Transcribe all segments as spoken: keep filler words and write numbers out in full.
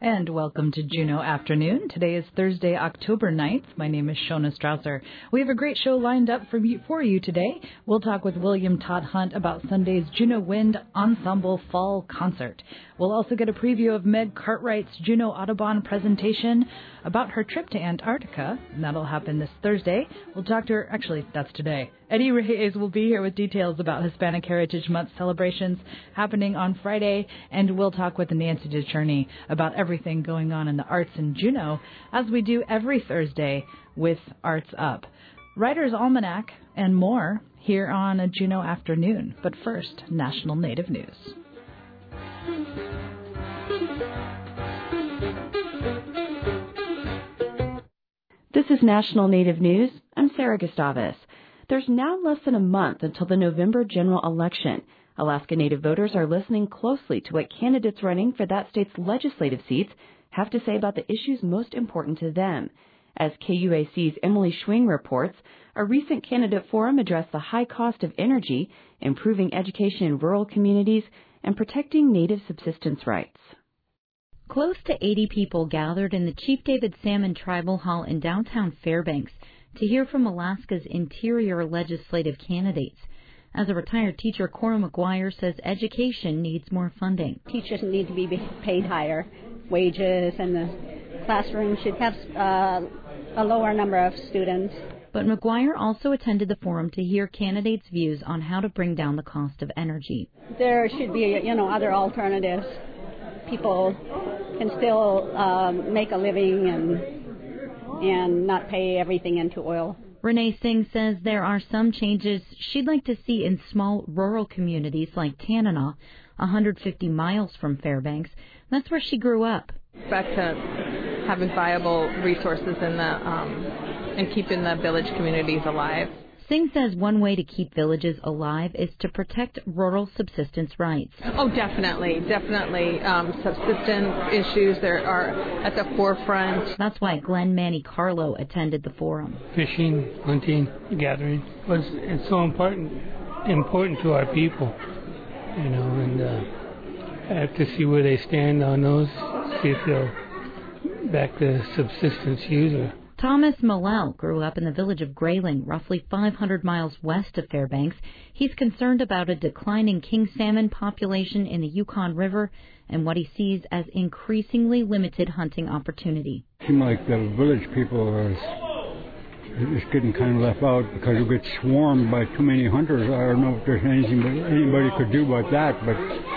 And welcome to Juneau Afternoon. Today is Thursday, October ninth. My name is Shona Strausser. We have a great show lined up for you, for you today. We'll talk with William Todd Hunt about Sunday's Juneau Wind Ensemble Fall Concert. We'll also get a preview of Meg Cartwright's Juneau Audubon presentation about her trip to Antarctica, and that'll happen this Thursday. We'll talk to her, actually, that's today. Eddie Reyes will be here with details about Hispanic Heritage Month celebrations happening on Friday, and we'll talk with Nancy DeCherney about everything going on in the arts in Juneau, as we do every Thursday with Arts Up. Writer's Almanac and more here on a Juneau Afternoon. But first, National Native News. This is National Native News. I'm Sarah Gustavus. There's now less than a month until the November general election. Alaska Native voters are listening closely to what candidates running for that state's legislative seats have to say about the issues most important to them. As K U A C's Emily Schwing reports, a recent candidate forum addressed the high cost of energy, improving education in rural communities, and protecting Native subsistence rights. Close to eighty people gathered in the Chief David Salmon Tribal Hall in downtown Fairbanks to hear from Alaska's interior legislative candidates. As a retired teacher, Cora McGuire says education needs more funding. Teachers need to be paid higher wages, and the classroom should have uh, a lower number of students. But McGuire also attended the forum to hear candidates' views on how to bring down the cost of energy. There should be, you know, other alternatives. People can still um, make a living and and not pay everything into oil. Renee Singh says there are some changes she'd like to see in small rural communities like Tanana, one hundred fifty miles from Fairbanks. That's where she grew up. Back to having viable resources in the um, and keeping the village communities alive. Singh says one way to keep villages alive is to protect rural subsistence rights. Oh, definitely, definitely. Um, subsistence issues there are at the forefront. That's why Glenn Manny Carlo attended the forum. Fishing, hunting, gathering was it's so important important to our people, you know, and uh, I have to see where they stand on those, see if they'll back the subsistence user. Thomas Millell grew up in the village of Grayling, roughly five hundred miles west of Fairbanks. He's concerned about a declining king salmon population in the Yukon River and what he sees as increasingly limited hunting opportunity. It seems like the village people are just getting kind of left out because you get swarmed by too many hunters. I don't know if there's anything that anybody could do about that, but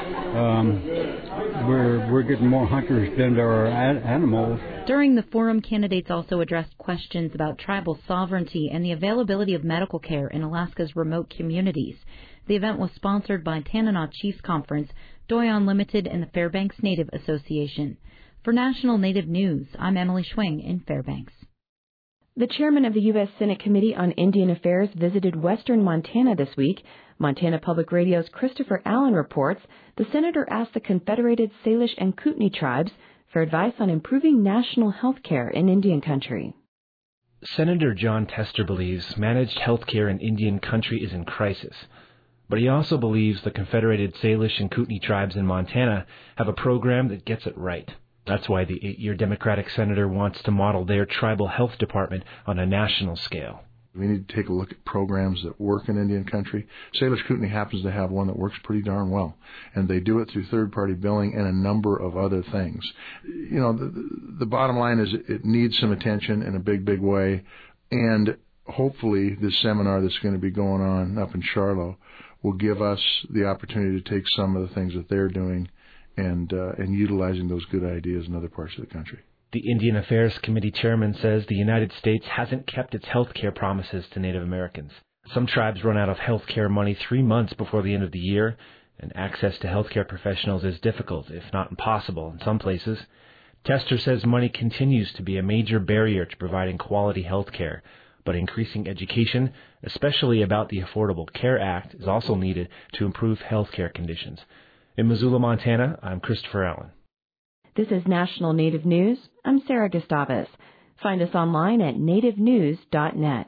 um, we're we're getting more hunters than there are animals. During the forum, candidates also addressed questions about tribal sovereignty and the availability of medical care in Alaska's remote communities. The event was sponsored by Tanana Chiefs Conference, Doi Unlimited, and the Fairbanks Native Association. For National Native News, I'm Emily Schwing in Fairbanks. The chairman of the U S Senate Committee on Indian Affairs visited western Montana this week. Montana Public Radio's Christopher Allen reports the senator asked the Confederated Salish and Kootenai tribes for advice on improving national health care in Indian country. Senator Jon Tester believes managed health care in Indian country is in crisis, but he also believes the Confederated Salish and Kootenai tribes in Montana have a program that gets it right. That's why the eight-year Democratic senator wants to model their tribal health department on a national scale. We need to take a look at programs that work in Indian country. Salish Kootenai happens to have one that works pretty darn well, and they do it through third-party billing and a number of other things. You know, the, the bottom line is it needs some attention in a big, big way, and hopefully this seminar that's going to be going on up in Charlotte will give us the opportunity to take some of the things that they're doing and uh, and utilizing those good ideas in other parts of the country. The Indian Affairs Committee chairman says the United States hasn't kept its health care promises to Native Americans. Some tribes run out of health care money three months before the end of the year, and access to health care professionals is difficult, if not impossible, in some places. Tester says money continues to be a major barrier to providing quality health care, but increasing education, especially about the Affordable Care Act, is also needed to improve health care conditions. In Missoula, Montana, I'm Christopher Allen. This is National Native News. I'm Sarah Gustavus. Find us online at native news dot net.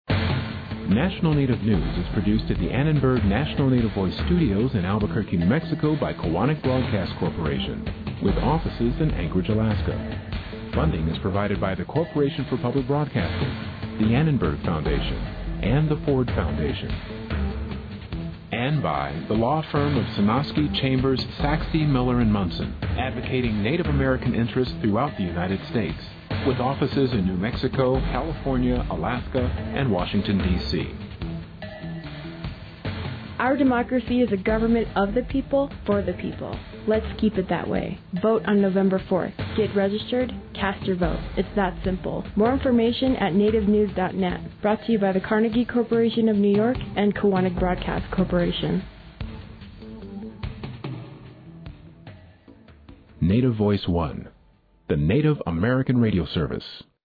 National Native News is produced at the Annenberg National Native Voice Studios in Albuquerque, New Mexico by Kowanek Broadcast Corporation. with offices in Anchorage, Alaska. Funding is provided by the Corporation for Public Broadcasting, the Annenberg Foundation, and the Ford Foundation. And by the law firm of Sonosky, Chambers, Saxby, Miller and Munson, advocating Native American interests throughout the United States, with offices in New Mexico, California, Alaska, and Washington, D C Our democracy is a government of the people, for the people. Let's keep it that way. Vote on November fourth. Get registered, cast your vote. It's that simple. More information at native news dot net. Brought to you by the Carnegie Corporation of New York and Kiwanis Broadcast Corporation. Native Voice One, the Native American Radio Service.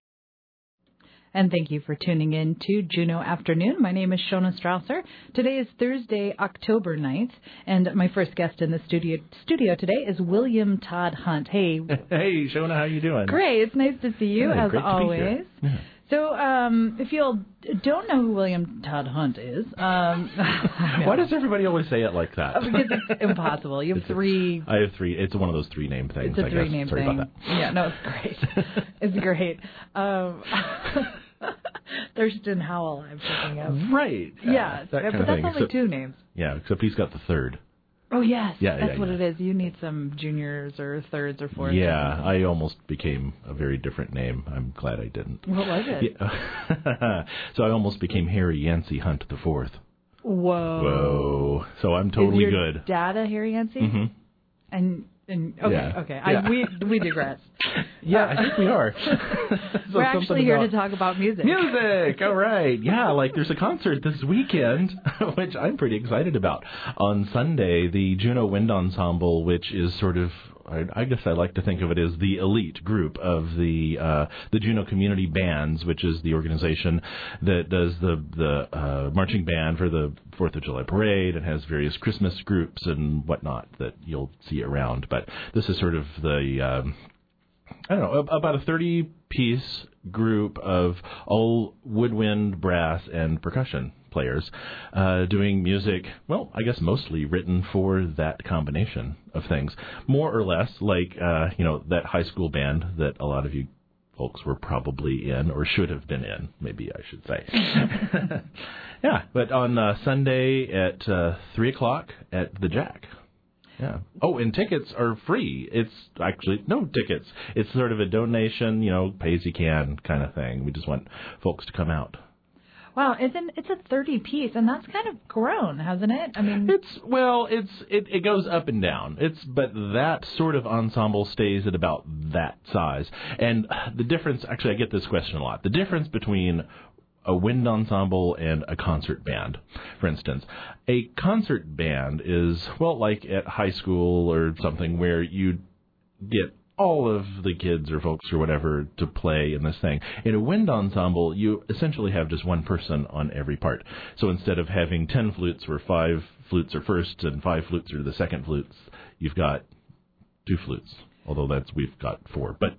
And thank you for tuning in to Juneau Afternoon. My name is Shona Strausser. Today is Thursday, October ninth, and my first guest in the studio studio today is William Todd Hunt. Hey. Hey, Shona, how you doing? Great. It's nice to see you, yeah, as great always. To be here. Yeah. So, um, if you all don't know who William Todd Hunt is, um, why does everybody always say it like that? Because it's impossible. You have it's three. A, I have three. It's one of those three name things. It's a I three guess. name Sorry thing. about that. Yeah, no, it's great. It's great. Um, Thurston Howell, I'm thinking of. Right. Yeah, that but kind of that's thing. only except, two names. Yeah, except he's got the third. Oh, yes. Yeah, that's yeah, what yeah. it is. You need some juniors or thirds or fourths. Yeah, I almost became a very different name. I'm glad I didn't. What was it? Yeah. So I almost became Harry Yancey Hunt the Fourth. Whoa. Whoa. So I'm totally is your good. Dad a Harry Yancey? Mm-hmm. And and okay, yeah. okay. Yeah. I, we we digress. Yeah, I think we are. So We're actually here about... to talk about music. Music! All right. Yeah, like there's a concert this weekend, which I'm pretty excited about. On Sunday, the Juneau Wind Ensemble, which is sort of, I, I guess I like to think of it as the elite group of the uh, the Juneau Community Bands, which is the organization that does the, the uh, marching band for the fourth of July Parade and has various Christmas groups and whatnot that you'll see around. But this is sort of the... Um, I don't know, about a thirty-piece group of all woodwind, brass, and percussion players uh, doing music, well, I guess mostly written for that combination of things. More or less like, uh, you know, that high school band that a lot of you folks were probably in, or should have been in, maybe I should say. Yeah, but on uh, Sunday at uh, three o'clock at the Jack. Yeah. Oh, and tickets are free. It's actually no tickets. It's sort of a donation, you know, pay as you can kind of thing. We just want folks to come out. Wow, it's an it's a thirty piece, and that's kind of grown, hasn't it? I mean, it's well, it's it, it goes up and down. It's but that sort of ensemble stays at about that size. And the difference, actually, I get this question a lot. The difference between a wind ensemble and a concert band, for instance. A concert band is, well, like at high school or something where you get all of the kids or folks or whatever to play in this thing. In a wind ensemble, you essentially have just one person on every part. So instead of having ten flutes where five flutes are first and five flutes are the second flutes, you've got two flutes. Although that's we've got four, but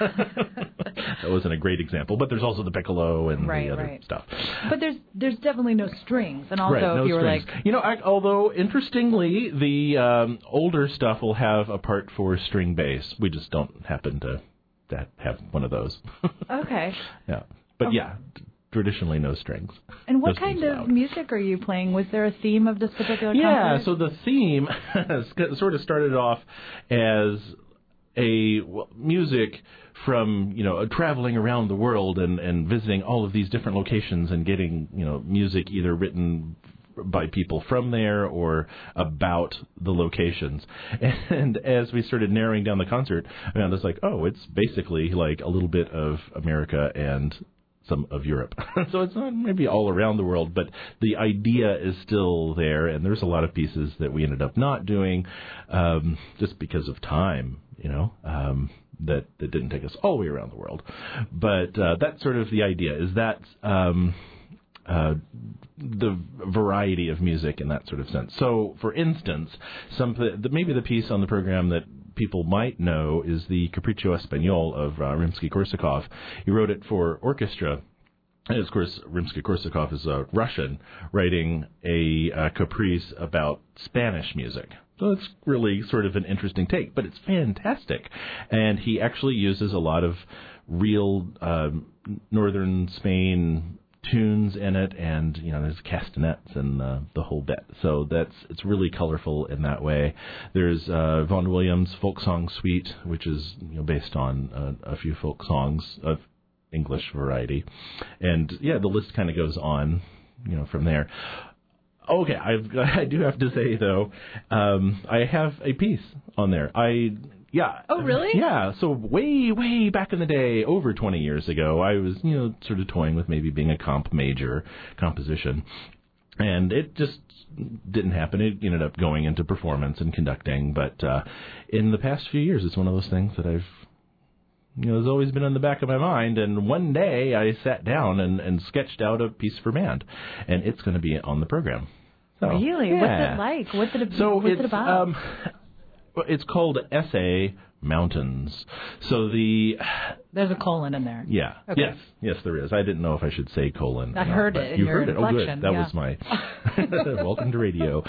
that wasn't a great example. But there's also the piccolo and right, the other right. stuff. But there's there's definitely no strings, and also right, no if you were strings. like, you know, I, although interestingly, the um, older stuff will have a part for string bass. We just don't happen to that have one of those. Okay. Yeah, but okay. yeah. Traditionally, no strings. And what no kind of allowed. music are you playing? Was there a theme of this particular yeah, concert? so the theme sort of started off as a well, music from, you know, traveling around the world and, and visiting all of these different locations and getting, you know, music either written by people from there or about the locations. And as we started narrowing down the concert, I mean, I was like, oh, it's basically like a little bit of America and some of Europe. So it's not maybe all around the world, but the idea is still there, and there's a lot of pieces that we ended up not doing um, just because of time, you know, um, that, that didn't take us all the way around the world. But uh, that's sort of the idea, is that um, uh, the variety of music in that sort of sense. So, for instance, some the, maybe the piece on the program that people might know is the Capriccio Espagnol of uh, Rimsky-Korsakov. He wrote it for orchestra. And, of course, Rimsky-Korsakov is a Russian writing a uh, caprice about Spanish music. So it's really sort of an interesting take, but it's fantastic. And he actually uses a lot of real um, northern Spain tunes in it, and you know there's castanets and uh, the whole bit. So that's it's really colorful in that way. There's uh, Vaughan Williams' folk song suite, which is you know based on uh, a few folk songs of English variety, and yeah, the list kind of goes on, you know, from there. Okay, I've, I do have to say though, um, I have a piece on there. I. Yeah. Oh, really? Yeah. So way, way back in the day, over twenty years ago, I was, you know, sort of toying with maybe being a comp major, composition. And it just didn't happen. It ended up going into performance and conducting. But uh, in the past few years, it's one of those things that I've, you know, has always been in the back of my mind. And one day I sat down and, and sketched out a piece for band. And it's going to be on the program. So, really? Yeah. What's it like? What's it, so what's it's, it about? Um, It's called S A Mountains. So the There's a colon in there. Yeah. Okay. Yes. Yes, there is. I didn't know if I should say colon. I heard it. You in your heard it. Oh, inflection. good. That yeah. was my welcome to radio.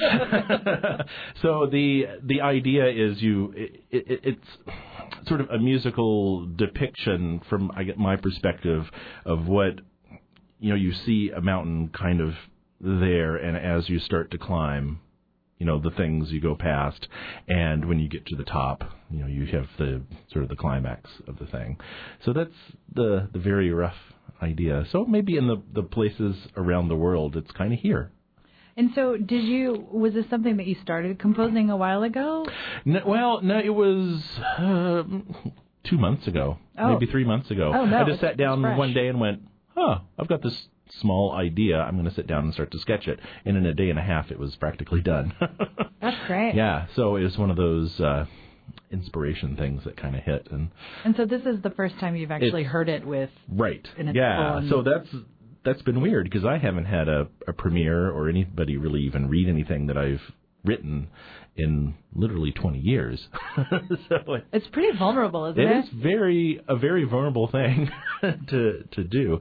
So the the idea is you. It, it, it's sort of a musical depiction from I get my perspective of what you know. You see a mountain kind of there, and as you start to climb, you know, the things you go past, and when you get to the top, you know, you have the sort of the climax of the thing. So that's the the very rough idea. So maybe in the, the places around the world, it's kind of here. And so did you, was this something that you started composing a while ago? No, well, no, it was uh, two months ago, oh. maybe three months ago. Oh, no, I just sat down fresh. one day and went, huh, I've got this small idea. I'm going to sit down and start to sketch it. And in a day and a half, it was practically done. That's great. Yeah, so it was one of those uh, inspiration things that kind of hit. And and so this is the first time you've actually heard it with... Right. In its yeah, full so that's that's been weird because I haven't had a, a premiere or anybody really even read anything that I've written in literally twenty years. So it, it's pretty vulnerable, isn't it? It is very a very vulnerable thing to to do.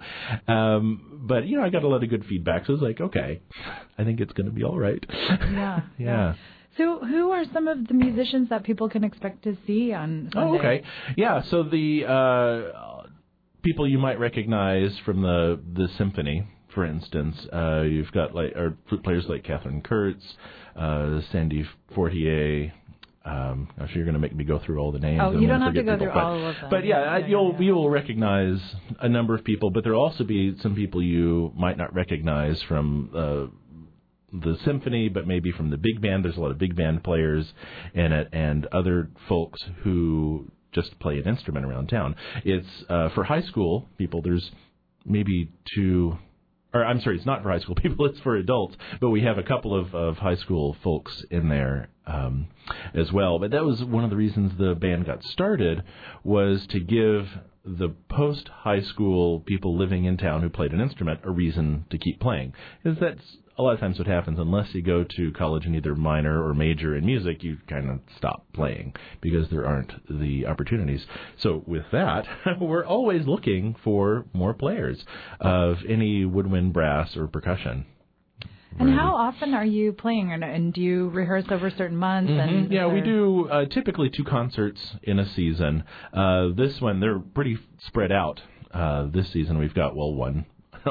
Um, but you know, I got a lot of good feedback, so I was like, okay, I think it's going to be all right. Yeah, yeah. yeah. So who are some of the musicians that people can expect to see on Sunday? Oh, okay. Yeah, so the uh, people you might recognize from the the symphony. For instance, uh, you've got like or flute players like Catherine Kurtz, uh, Sandy Fortier. Um, I'm sure you're going to make me go through all the names. Oh, and you I'm don't have to go people, through but, all of them. But yeah, yeah, I, yeah you'll yeah. you'll recognize a number of people, but there'll also be some people you might not recognize from uh, the symphony, but maybe from the big band. There's a lot of big band players in it, and other folks who just play an instrument around town. It's uh, for high school people. There's maybe two. Or I'm sorry, it's not for high school people, it's for adults. But we have a couple of, of high school folks in there um, as well. But that was one of the reasons the band got started, was to give the post-high school people living in town who played an instrument a reason to keep playing. Because that's a lot of times what happens. Unless you go to college and either minor or major in music, you kind of stop playing because there aren't the opportunities. So with that, we're always looking for more players of any woodwind, brass, or percussion. And right. How often are you playing, and do you rehearse over certain months? Mm-hmm. And yeah, or... we do uh, typically two concerts in a season. Uh, this one, they're pretty spread out. Uh, this season, we've got, well, one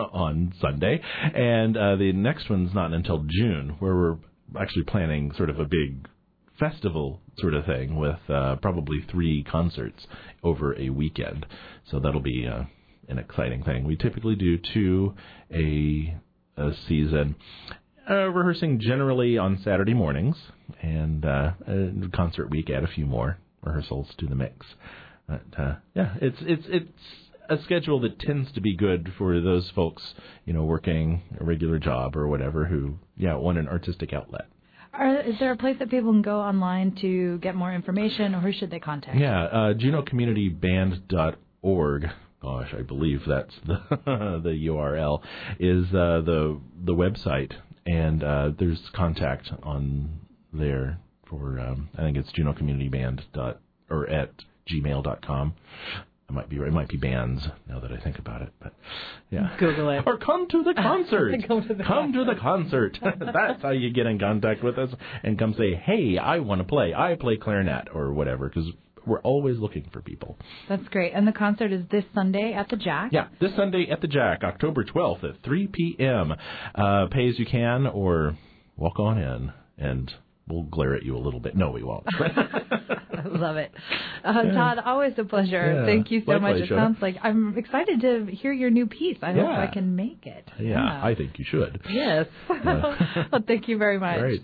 on Sunday, and uh, the next one's not until June, where we're actually planning sort of a big festival sort of thing with uh, probably three concerts over a weekend. So that'll be uh, an exciting thing. We typically do two a, a season, uh, rehearsing generally on Saturday mornings, and uh, a concert week, add a few more rehearsals to the mix. But uh, yeah, it's it's it's. a schedule that tends to be good for those folks, you know, working a regular job or whatever who, yeah, want an artistic outlet. Are, is there a place that people can go online to get more information, or who should they contact? Yeah, uh, Juneau Community Band dot org. Gosh, I believe that's the the U R L is uh, the the website, and uh, there's contact on there for um, I think it's Juneau Community Band dot or at gmail dot com. I might be right. It might be bands now that I think about it, but yeah. Google it. Or come to the concert. Come to the come concert. to the concert. That's how you get in contact with us and come say, hey, I want to play. I play clarinet or whatever, because we're always looking for people. That's great. And the concert is this Sunday at the Jack? Yeah, this Sunday at the Jack, October twelfth at three p.m. Uh, pay as you can or walk on in, and we'll glare at you a little bit. No, we won't. I love it. Uh, Todd, always a pleasure. Yeah. Thank you so Likewise, much. It Shona. sounds like I'm excited to hear your new piece. I Yeah. hope I can make it. Yeah, Yeah. I think you should. Yes. Yeah. Well, thank you very much. Great.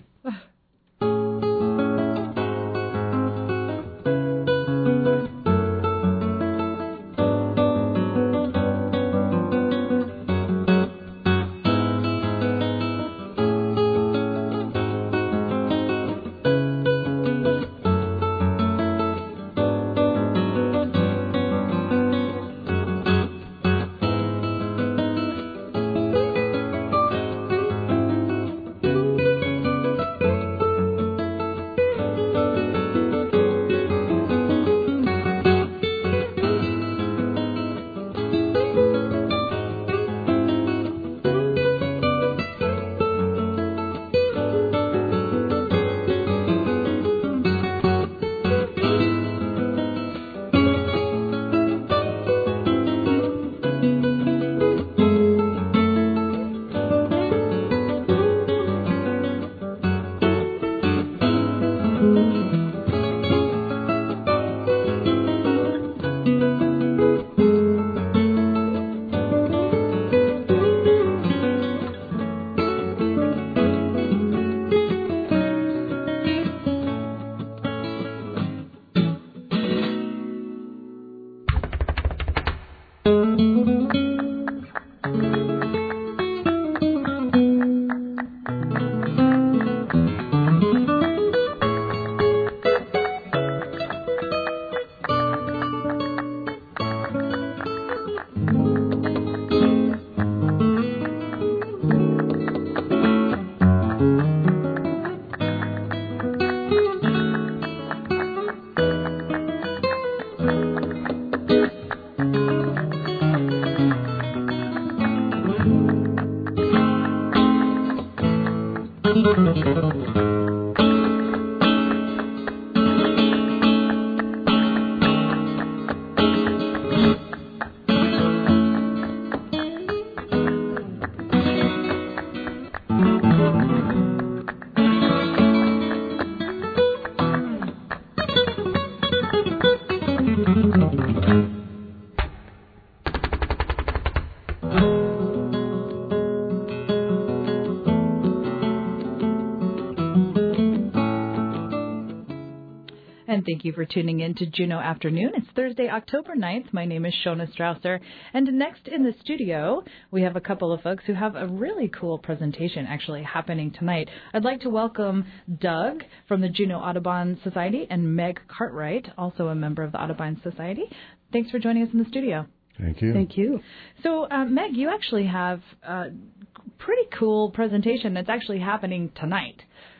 Thank you for tuning in to Juneau Afternoon. It's Thursday, October ninth. My name is Shona Strausser. And next in the studio, we have a couple of folks who have a really cool presentation actually happening tonight. I'd like to welcome Doug from the Juneau Audubon Society and Meg Cartwright, also a member of the Audubon Society. Thanks for joining us in the studio. Thank you. Thank you. So, uh, Meg, you actually have a pretty cool presentation that's actually happening tonight.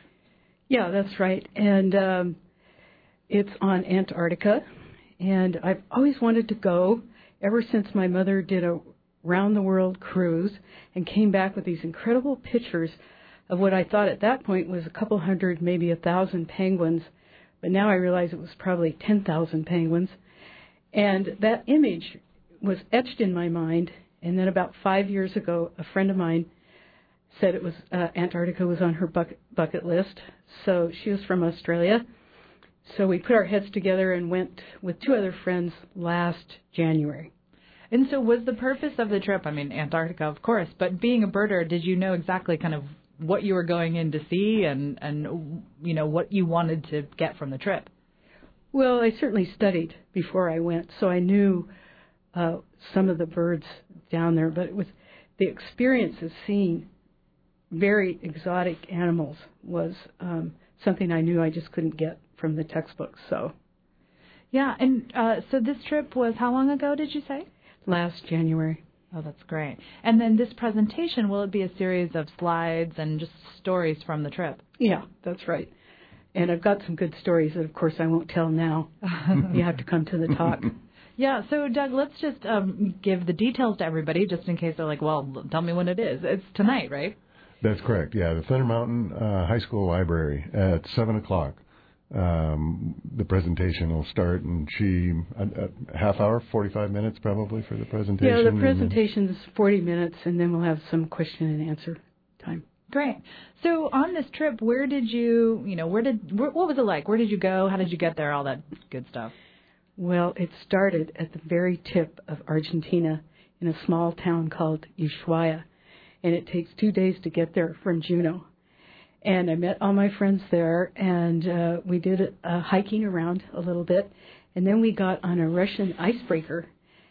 Yeah, that's right. And um, it's on Antarctica, and I've always wanted to go ever since my mother did a round-the-world cruise and came back with these incredible pictures of what I thought at that point was a couple hundred, maybe a thousand penguins, but now I realize it was probably ten thousand penguins. And that image was etched in my mind, and then about five years ago, a friend of mine said it was uh, Antarctica was on her bucket, bucket list, so she was from Australia. So we put our heads together and went with two other friends last January. And so was the purpose of the trip, I mean, Antarctica, of course, but being a birder, did you know exactly kind of what you were going in to see and, and you know, what you wanted to get from the trip? Well, I certainly studied before I went, so I knew uh, some of the birds down there, but it was the experience of seeing very exotic animals was um, something I knew I just couldn't get from the textbooks. So, yeah, and uh, so this trip was how long ago, did you say? Last January. Oh, that's great. And then this presentation, will it be a series of slides and just stories from the trip? Yeah, that's right. And I've got some good stories that, of course, I won't tell now. You have to come to the talk. Yeah, so Doug, let's just um, give the details to everybody, just in case they're like, well, tell me when it is. It's tonight, right? That's correct, yeah. The Thunder Mountain uh, High School Library at seven o'clock. Um, the presentation will start, and she, a, a half hour, forty-five minutes probably for the presentation. Yeah, the presentation is forty minutes, and then we'll have some question and answer time. Great. So on this trip, where did you, you know, where did, where, what was it like? Where did you go? How did you get there? All that good stuff. Well, it started at the very tip of Argentina in a small town called Ushuaia, and it takes two days to get there from Juneau. And I met all my friends there, and uh, we did a, a hiking around a little bit, and then we got on a Russian icebreaker,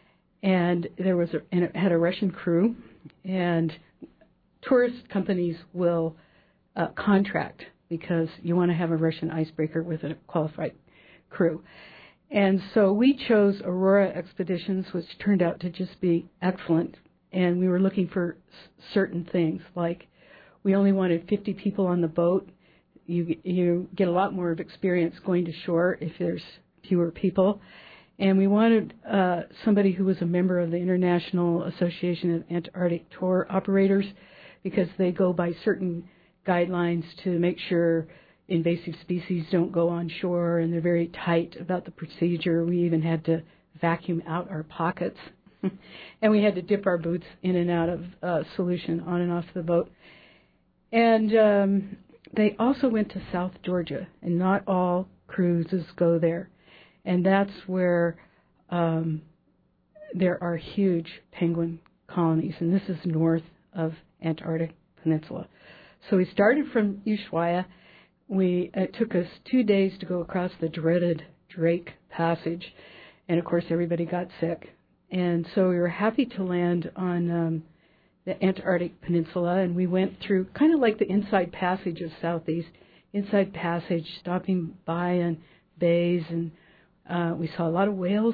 and there was a, and it had a Russian crew, and tourist companies will uh, contract because you want to have a Russian icebreaker with a qualified crew. And so we chose Aurora Expeditions, which turned out to just be excellent. And we were looking for s- certain things, like we only wanted fifty people on the boat. You you get a lot more of experience going to shore if there's fewer people. And we wanted uh, somebody who was a member of the International Association of Antarctic Tour Operators, because they go by certain guidelines to make sure invasive species don't go on shore, and they're very tight about the procedure. We even had to vacuum out our pockets, and we had to dip our boots in and out of uh, solution on and off the boat. And um, they also went to South Georgia, and not all cruises go there. And that's where um, there are huge penguin colonies, and this is north of Antarctic Peninsula. So we started from Ushuaia. We it took us two days to go across the dreaded Drake Passage, and of course everybody got sick. And so we were happy to land on um, the Antarctic Peninsula, and we went through kind of like the Inside Passage of Southeast, Inside Passage, stopping by in bays, and uh, we saw a lot of whales.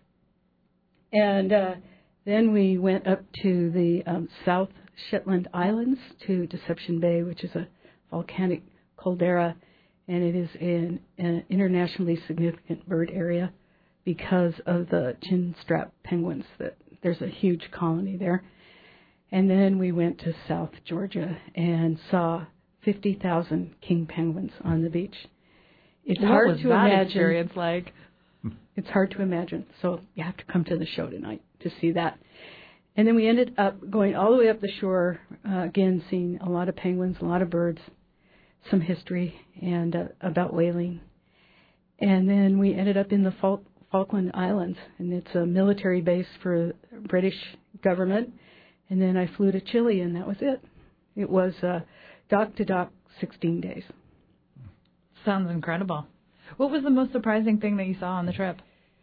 And uh, then we went up to the um, South Shetland Islands, to Deception Bay, which is a volcanic caldera, and it is an, an internationally significant bird area because of the chinstrap penguins. That there's a huge colony there. And then we went to South Georgia and saw fifty thousand king penguins on the beach. It's what hard was to that imagine. experience like? It's hard to imagine. So you have to come to the show tonight to see that. And then we ended up going all the way up the shore, uh, again, seeing a lot of penguins, a lot of birds, some history, and uh, about whaling. And then we ended up in the Fal- Falkland Islands, and it's a military base for the British government. And then I flew to Chile, and that was it. It was uh, dock to dock, sixteen days. Sounds incredible. What was the most surprising thing that you saw on the trip?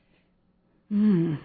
Hmm.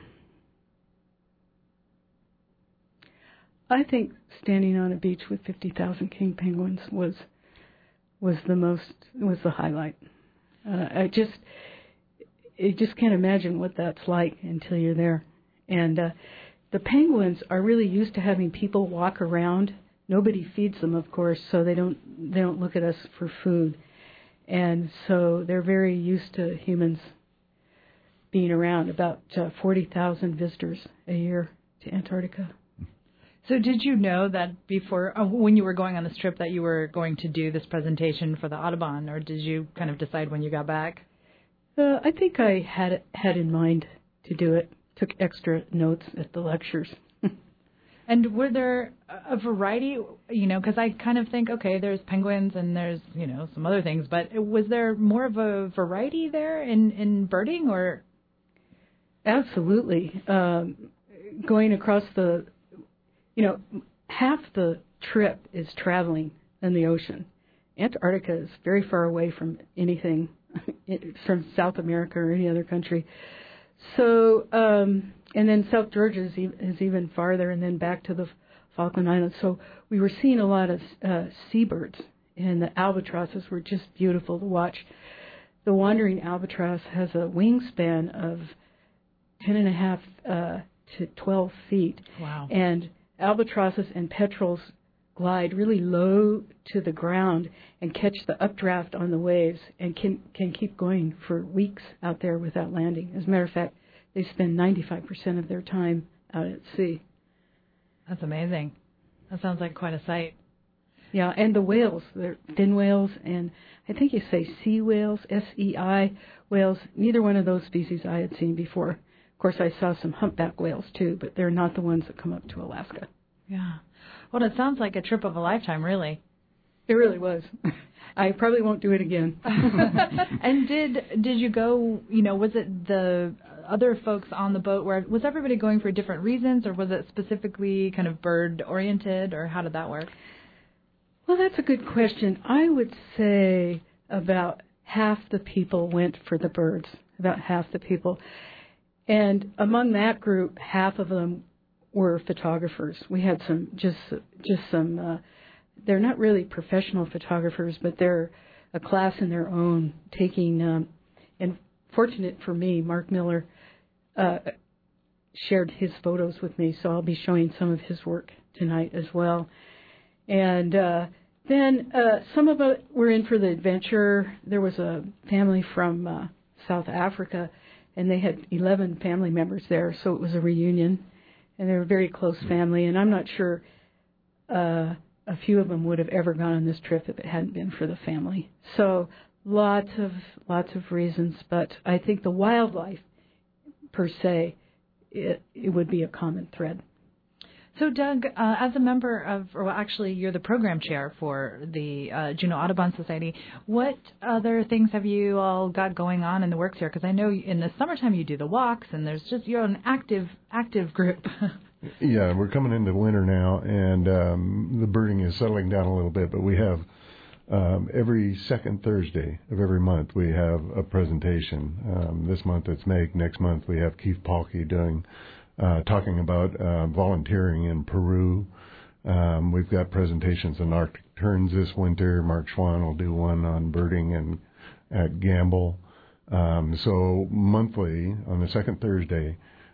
I think standing on a beach with fifty thousand king penguins was was the most was the highlight. Uh, I just you just can't imagine what that's like until you're there. And uh, the penguins are really used to having people walk around. Nobody feeds them, of course, so they don't they don't look at us for food. And so they're very used to humans being around. About uh, forty thousand visitors a year to Antarctica. So did you know that before, uh, when you were going on this trip, that you were going to do this presentation for the Audubon, or did you kind of decide when you got back? Uh, I think I had had in mind to do it. Took extra notes at the lectures. And were there a variety, you know, because I kind of think, okay, there's penguins and there's, you know, some other things, but was there more of a variety there in, in birding, or? Absolutely. Um, going across the, you know, half the trip is traveling in the ocean. Antarctica is very far away from anything, from South America or any other country. So, um, and then South Georgia is, e- is even farther, and then back to the Falkland Islands. So we were seeing a lot of uh, seabirds, and the albatrosses were just beautiful to watch. The wandering albatross has a wingspan of ten and a half uh, to twelve feet. Wow. And albatrosses and petrels glide really low to the ground and catch the updraft on the waves and can, can keep going for weeks out there without landing. As a matter of fact, they spend ninety-five percent of their time out at sea. That's amazing. That sounds like quite a sight. Yeah, and the whales, they're fin whales, and I think you say sea whales, S E I whales. Neither one of those species I had seen before. Of course, I saw some humpback whales, too, but they're not the ones that come up to Alaska. Yeah. Well, it sounds like a trip of a lifetime, really. It really was. I probably won't do it again. And did did you go, you know, was it the other folks on the boat, where was everybody going for different reasons, or was it specifically kind of bird-oriented, or how did that work? Well, that's a good question. I would say about half the people went for the birds, about half the people. And among that group, half of them were photographers. We had some, just just some, uh, they're not really professional photographers, but they're a class in their own, taking, um, and fortunate for me, Mark Miller uh, shared his photos with me, so I'll be showing some of his work tonight as well. And uh, then uh, some of it were in for the adventure. There was a family from uh, South Africa, and they had eleven family members there, so it was a reunion. And they were a very close family, and I'm not sure uh, a few of them would have ever gone on this trip if it hadn't been for the family. So lots of lots of reasons, but I think the wildlife, per se, it, it would be a common thread. So, Doug, uh, as a member of, or well, actually, you're the program chair for the uh, Juneau Audubon Society. What other things have you all got going on in the works here? Because I know in the summertime you do the walks, and there's just you're an active, active group. Yeah, we're coming into winter now, and um, the birding is settling down a little bit. But we have um, every second Thursday of every month we have a presentation. Um, this month it's Meg. Next month we have Keith Paulke doing. Uh, talking about uh, volunteering in Peru. Um, we've got presentations on Arctic terns this winter. Mark Schwann will do one on birding and at Gamble. Um, so monthly, on the second Thursday,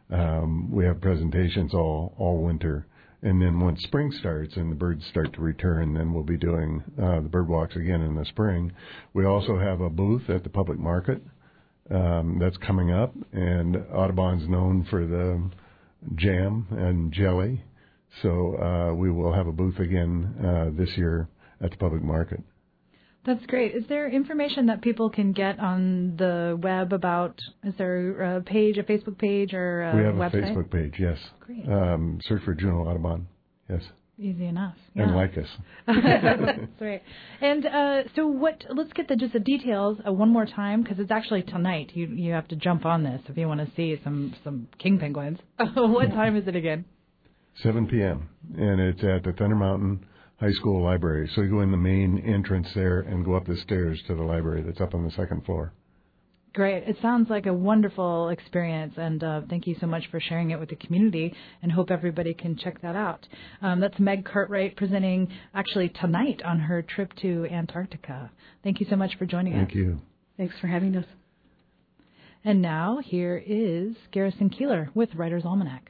um, we have presentations all, all winter. And then once spring starts and the birds start to return, then we'll be doing uh, the bird walks again in the spring. We also have a booth at the public market um, that's coming up, and Audubon's known for the jam and jelly, so uh, we will have a booth again uh, this year at the public market. That's great. Is there information that people can get on the web about, is there a page, a Facebook page, or a website? We have a website? Facebook page, yes. Great. Um, search for Juneau Audubon, yes. Easy enough. Yeah. And like us. That's right. And uh, so what, let's get the, just the details uh, one more time, because it's actually tonight. You you have to jump on this if you want to see some, some king penguins. What time is it again? seven p.m. And it's at the Thunder Mountain High School Library. So you go in the main entrance there and go up the stairs to the library that's up on the second floor. Great. It sounds like a wonderful experience, and uh, thank you so much for sharing it with the community, and hope everybody can check that out. Um, that's Meg Cartwright presenting actually tonight on her trip to Antarctica. Thank you so much for joining Thank us. Thank you. Thanks for having us. And now here is Garrison Keeler with Writer's Almanac.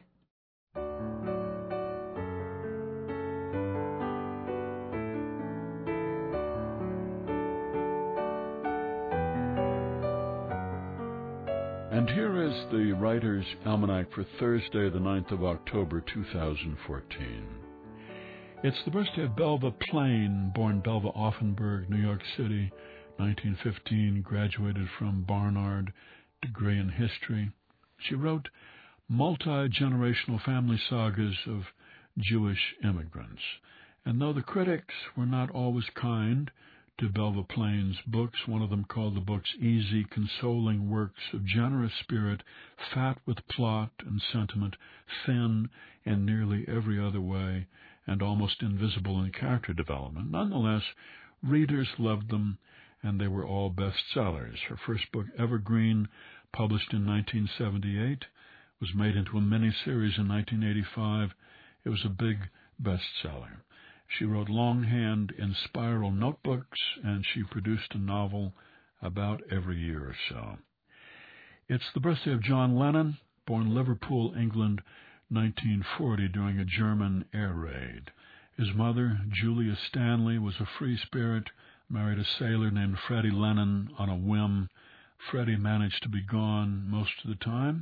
And here is the Writer's Almanac for Thursday, the ninth of October, two thousand fourteen. It's the birthday of Belva Plain, born Belva Offenberg, New York City, nineteen fifteen, graduated from Barnard, degree in history. She wrote multi-generational family sagas of Jewish immigrants. And though the critics were not always kind to Belva Plain's books, one of them called the books easy, consoling works of generous spirit, fat with plot and sentiment, thin in nearly every other way, and almost invisible in character development. Nonetheless, readers loved them, and they were all bestsellers. Her first book, Evergreen, published in nineteen seventy-eight, was made into a miniseries in nineteen eighty-five. It was a big bestseller. She wrote longhand in spiral notebooks, and she produced a novel about every year or so. It's the birthday of John Lennon, born Liverpool, England, nineteen forty, during a German air raid. His mother, Julia Stanley, was a free spirit, married a sailor named Freddie Lennon on a whim. Freddie managed to be gone most of the time,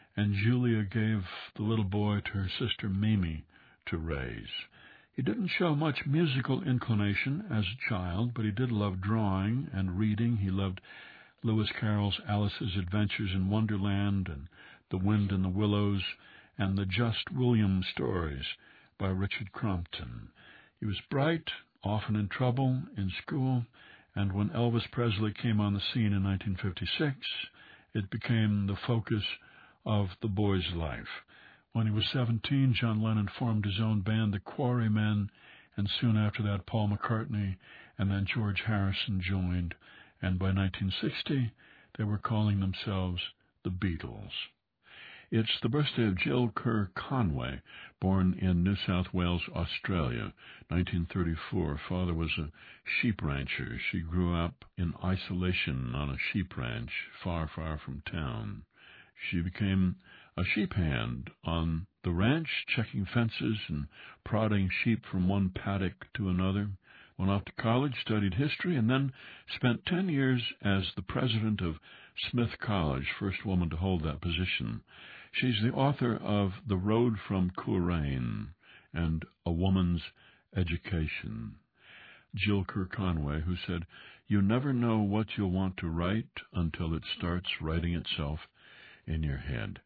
and Julia gave the little boy to her sister Mimi to raise. He didn't show much musical inclination as a child, but he did love drawing and reading. He loved Lewis Carroll's Alice's Adventures in Wonderland and The Wind in the Willows and the Just William stories by Richard Crompton. He was bright, often in trouble in school, and when Elvis Presley came on the scene in nineteen fifty-six, it became the focus of the boy's life. When he was seventeen, John Lennon formed his own band, the Quarrymen, and soon after that Paul McCartney and then George Harrison joined, and by nineteen sixty they were calling themselves the Beatles. It's the birthday of Jill Kerr Conway, born in New South Wales, Australia, nineteen thirty-four. Father was a sheep rancher. She grew up in isolation on a sheep ranch far, far from town. She became a sheep hand on the ranch, checking fences and prodding sheep from one paddock to another. Went off to college, studied history, and then spent ten years as the president of Smith College, first woman to hold that position. She's the author of The Road from Coleraine and A Woman's Education. Jill Kerr Conway, who said, "You never know what you'll want to write until it starts writing itself in your head."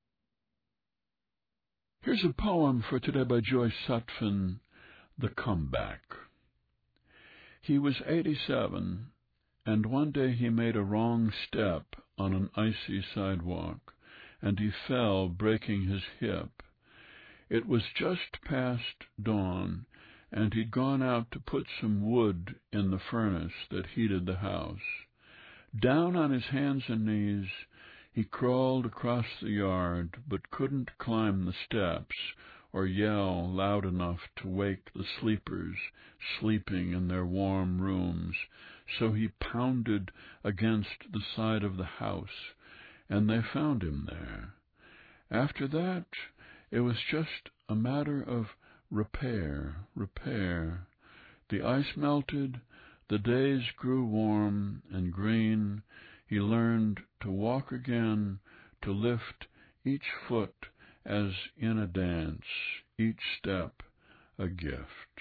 Here's a poem for today by Joyce Sutphin, The Comeback. He was eighty-seven, and one day he made a wrong step on an icy sidewalk, and he fell, breaking his hip. It was just past dawn, and he'd gone out to put some wood in the furnace that heated the house. Down on his hands and knees, he crawled across the yard, but couldn't climb the steps or yell loud enough to wake the sleepers sleeping in their warm rooms, so he pounded against the side of the house, and they found him there. After that, it was just a matter of repair, repair. The ice melted, the days grew warm and green. He learned to walk again, to lift each foot as in a dance, each step a gift.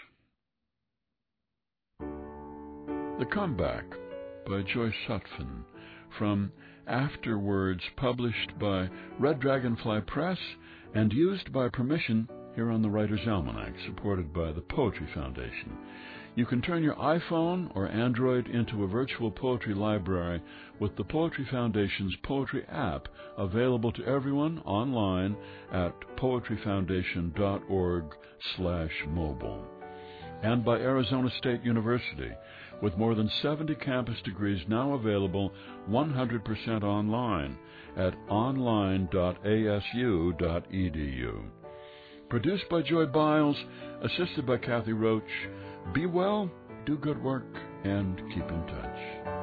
The Comeback by Joyce Sutphin, from Afterwards, published by Red Dragonfly Press and used by permission here on the Writer's Almanac, supported by the Poetry Foundation. You can turn your iPhone or Android into a virtual poetry library with the Poetry Foundation's poetry app, available to everyone online at poetryfoundation.org slash mobile. And by Arizona State University, with more than seventy campus degrees now available one hundred percent online at online dot a s u dot e d u. Produced by Joy Biles, assisted by Kathy Roach. Be well, do good work, and keep in touch.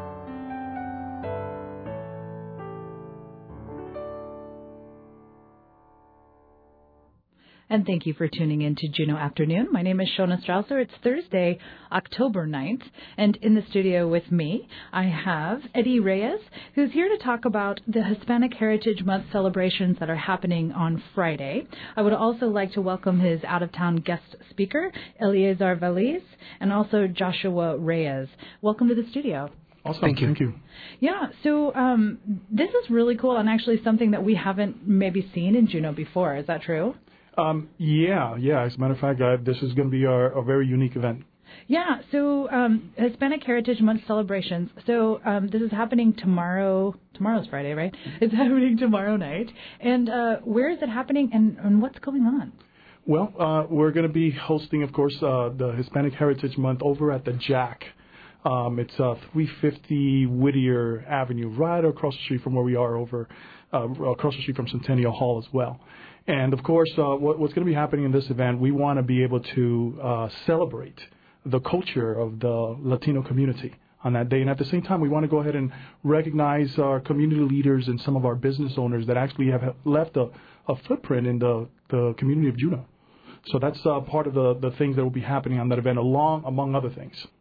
And thank you for tuning in to Juneau Afternoon. My name is Shona Strausser. It's Thursday, October ninth, and in the studio with me, I have Eddie Reyes, who's here to talk about the Hispanic Heritage Month celebrations that are happening on Friday. I would also like to welcome his out-of-town guest speaker, Eleazar Valiz, and also Joshua Reyes. Welcome to the studio. Awesome. Thank you. Thank you. Yeah, so um, this is really cool and actually something that we haven't maybe seen in Juneau before. Is that true? Um, yeah, yeah. As a matter of fact, uh, this is going to be our, a very unique event. Yeah, so um, Hispanic Heritage Month celebrations. So um, this is happening tomorrow. Tomorrow's Friday, right? It's happening tomorrow night. And uh, where is it happening, and, and what's going on? Well, uh, we're going to be hosting, of course, uh, the Hispanic Heritage Month over at the Jack. Um, it's uh, three fifty Whittier Avenue, right across the street from where we are, over uh, across the street from Centennial Hall as well. And, of course, uh, what, what's going to be happening in this event, we want to be able to uh, celebrate the culture of the Latino community on that day. And at the same time, we want to go ahead and recognize our community leaders and some of our business owners that actually have left a, a footprint in the, the community of Juneau. So that's uh, part of the, the things that will be happening on that event, along among other things.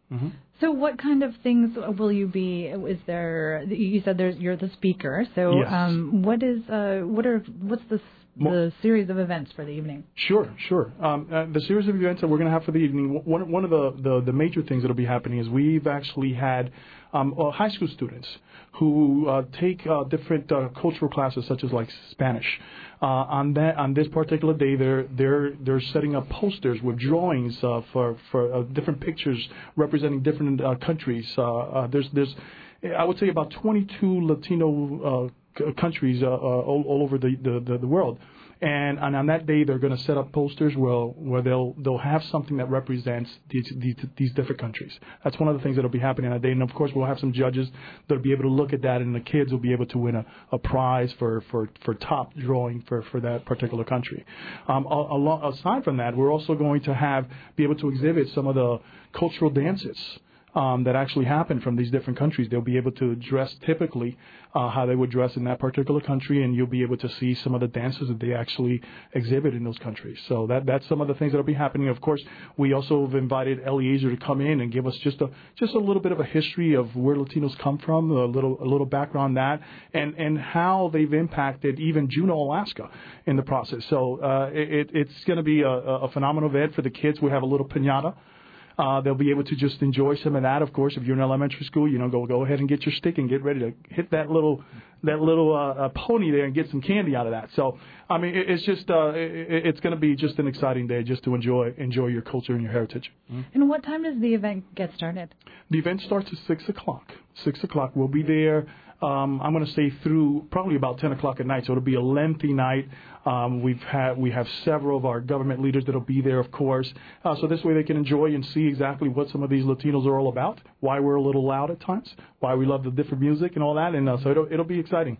Mm-hmm. So what kind of things will you be? Is there? You said there's you're the speaker. So yes. um, what is? Uh, what are? What's the the series of events for the evening? Sure, sure. Um, uh, the series of events that we're going to have for the evening. One one of the, the, the major things that'll be happening is we've actually had um, uh, high school students who uh, take uh, different uh, cultural classes, such as like Spanish. Uh, on that on this particular day, they're they're they're setting up posters with drawings uh, for for uh, different pictures representing different uh, countries. Uh, uh, there's there's I would say about twenty-two Latino uh, c- countries uh, uh, all, all over the, the, the world. And, and on that day, they're going to set up posters where, where they'll they'll have something that represents these, these these different countries. That's one of the things that'll be happening on that day. And of course, we'll have some judges that'll be able to look at that, and the kids will be able to win a, a prize for, for, for top drawing for, for that particular country. Um, a, aside from that, we're also going to have be able to exhibit some of the cultural dances Um, that actually happen from these different countries. They'll be able to dress typically uh, how they would dress in that particular country, and you'll be able to see some of the dances that they actually exhibit in those countries. So that that's some of the things that will be happening. Of course, we also have invited Eliezer to come in and give us just a just a little bit of a history of where Latinos come from, a little a little background on that, and and how they've impacted even Juneau, Alaska, in the process. So uh, it, it's going to be a, a phenomenal event for the kids. We have a little piñata. Uh, they'll be able to just enjoy some of that. Of course, if you're in elementary school, you know, go go ahead and get your stick and get ready to hit that little that little uh, uh, pony there and get some candy out of that. So, I mean, it, it's just uh, it, it's going to be just an exciting day just to enjoy enjoy your culture and your heritage. Mm-hmm. And what time does the event get started? The event starts at six o'clock. Six o'clock. We'll be there. Um, I'm going to say through probably about ten o'clock at night, so it'll be a lengthy night. Um, we've had we have several of our government leaders that'll be there, of course. Uh, so this way they can enjoy and see exactly what some of these Latinos are all about, why we're a little loud at times, why we love the different music and all that, and uh, so it'll it'll be exciting.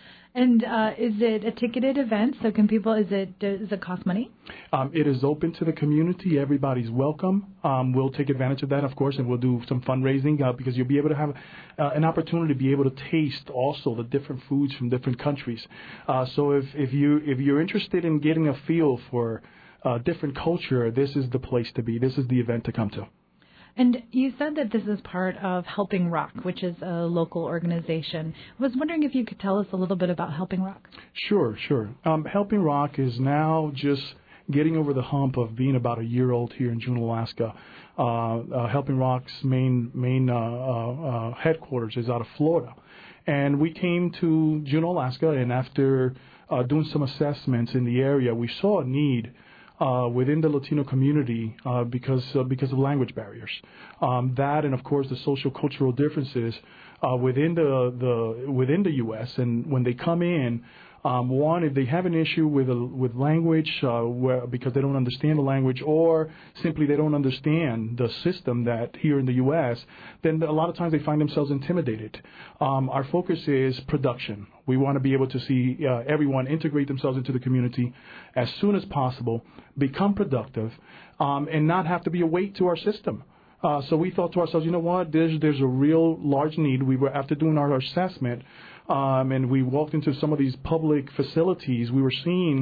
And uh, is it a ticketed event? So can people? Is it does it cost money? Um, it is open to the community. Everybody's welcome. Um, we'll take advantage of that, of course, and we'll do some fundraising uh, because you'll be able to have uh, an opportunity to be able to taste also the different foods from different countries. Uh, so if, if you if you're interested in getting a feel for uh, different culture, this is the place to be. This is the event to come to. And you said that this is part of Helping Rock, which is a local organization. I was wondering if you could tell us a little bit about Helping Rock. Sure, sure. Um, Helping Rock is now just getting over the hump of being about a year old here in Juneau, Alaska. Uh, uh, Helping Rock's main main uh, uh, headquarters is out of Florida. And we came to Juneau, Alaska, and after uh, doing some assessments in the area, we saw a need Uh, within the Latino community uh, because uh, because of language barriers. Um, that and of course the social cultural differences uh, within the, the within the U S And when they come in, um, one, if they have an issue with a, with language uh, where, because they don't understand the language, or simply they don't understand the system that here in the U S, then a lot of times they find themselves intimidated. Um, our focus is production. We want to be able to see uh, everyone integrate themselves into the community as soon as possible, become productive, um, and not have to be a weight to our system. Uh, so we thought to ourselves, you know what, there's there's a real large need. We were, after doing our assessment, um, and we walked into some of these public facilities, we were seeing,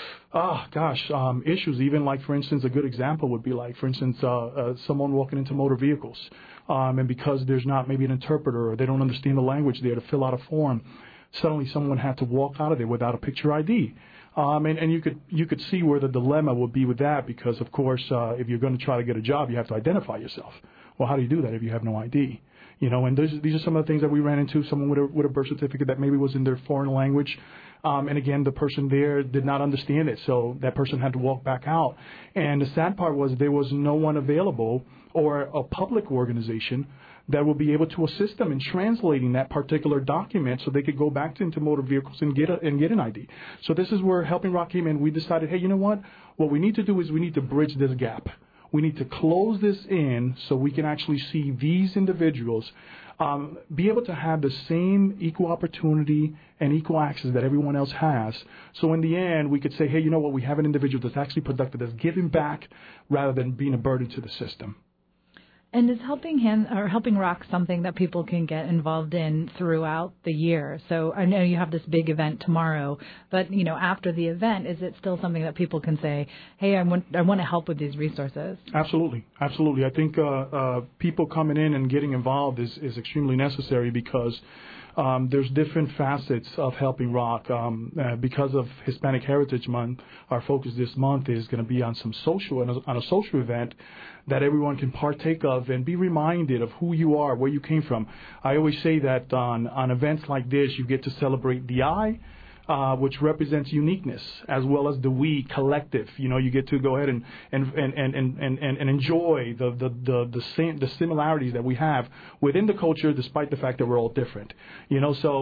oh gosh, um, issues. Even like, for instance, a good example would be like, for instance, uh, uh, someone walking into motor vehicles, um, and because there's not maybe an interpreter or they don't understand the language there to fill out a form, suddenly someone had to walk out of there without a picture I D. Um, and, and you could you could see where the dilemma would be with that, because of course uh, if you're going to try to get a job, you have to identify yourself. Well, how do you do that if you have no I D? You know, and these these are some of the things that we ran into. Someone with a with a birth certificate that maybe was in their foreign language, um, and again, the person there did not understand it, so that person had to walk back out. And the sad part was there was no one available, or a public organization that will be able to assist them in translating that particular document so they could go back into motor vehicles and get a, and get an I D. So this is where Helping Rock came in. We decided, hey, you know what? What we need to do is we need to bridge this gap. We need to close this in so we can actually see these individuals um, be able to have the same equal opportunity and equal access that everyone else has. So in the end, we could say, hey, you know what? We have an individual that's actually productive, that's giving back rather than being a burden to the system. And is Helping Hand or Helping Rock something that people can get involved in throughout the year? So I know you have this big event tomorrow, but you know, after the event, is it still something that people can say, "Hey, I want I want to help with these resources"? Absolutely, absolutely. I think uh, uh, people coming in and getting involved is is extremely necessary because Um, there's different facets of Helping Rock. Um, uh, because of Hispanic Heritage Month, our focus this month is going to be on some social, on a social event that everyone can partake of and be reminded of who you are, where you came from. I always say that on, on events like this, you get to celebrate the I, Uh, which represents uniqueness, as well as the we collective. You know, you get to go ahead and and and and and, and, and enjoy the the the the, same, the similarities that we have within the culture, despite the fact that we're all different. You know, so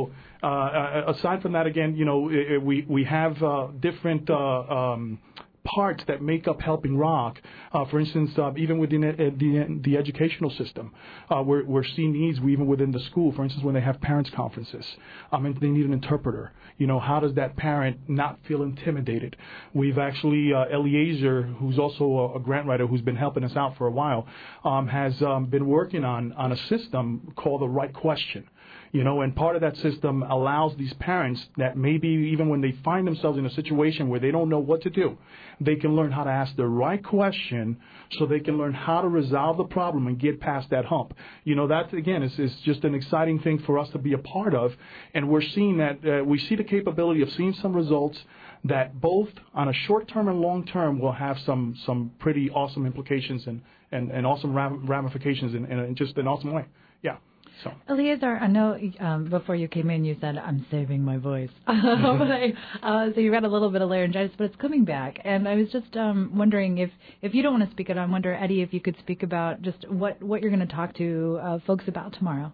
uh, aside from that, again, you know, it, we we have uh, different. Uh, um, parts that make up Helping Rock. Uh, for instance, uh, even within uh, the the educational system, uh, we're, we're seeing needs even within the school. For instance, when they have parents' conferences, um, and they need an interpreter. You know, how does that parent not feel intimidated? We've actually, uh, Eliezer, who's also a, a grant writer who's been helping us out for a while, um, has um, been working on, on a system called the Right Question. You know, and part of that system allows these parents that maybe even when they find themselves in a situation where they don't know what to do, they can learn how to ask the right question so they can learn how to resolve the problem and get past that hump. You know, that, again, is, is just an exciting thing for us to be a part of. And we're seeing that, uh, we see the capability of seeing some results that both on a short term and long term will have some, some pretty awesome implications and, and, and awesome ramifications in, in just an awesome way. Yeah. So. Eliezer, I know um, before you came in you said, I'm saving my voice. but I, uh, so you got a little bit of laryngitis, but it's coming back. And I was just um, wondering if, if you don't want to speak it, I wonder, Eddie, if you could speak about just what, what you're going to talk to uh, folks about tomorrow.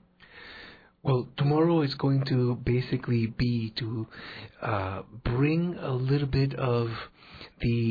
Well, tomorrow is going to basically be to uh, bring a little bit of the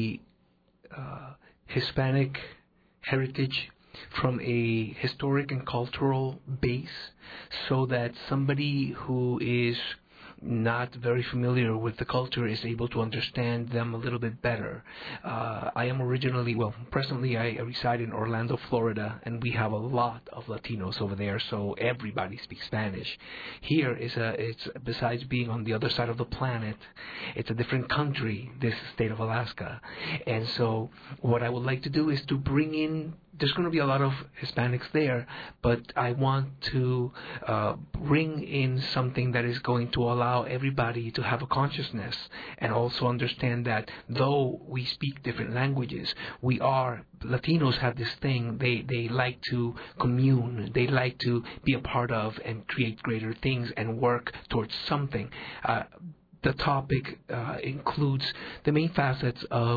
uh, Hispanic heritage from a historic and cultural base so that somebody who is not very familiar with the culture is able to understand them a little bit better. Uh, I am originally, well, presently I reside in Orlando, Florida, and we have a lot of Latinos over there, so everybody speaks Spanish. Here is a, it's besides being on the other side of the planet, it's a different country, this state of Alaska. And so what I would like to do is to bring in, there's going to be a lot of Hispanics there, but I want to uh, bring in something that is going to allow everybody to have a consciousness and also understand that though we speak different languages, we are, Latinos have this thing, they, they like to commune, they like to be a part of and create greater things and work towards something. Uh, The topic uh, includes the main facets of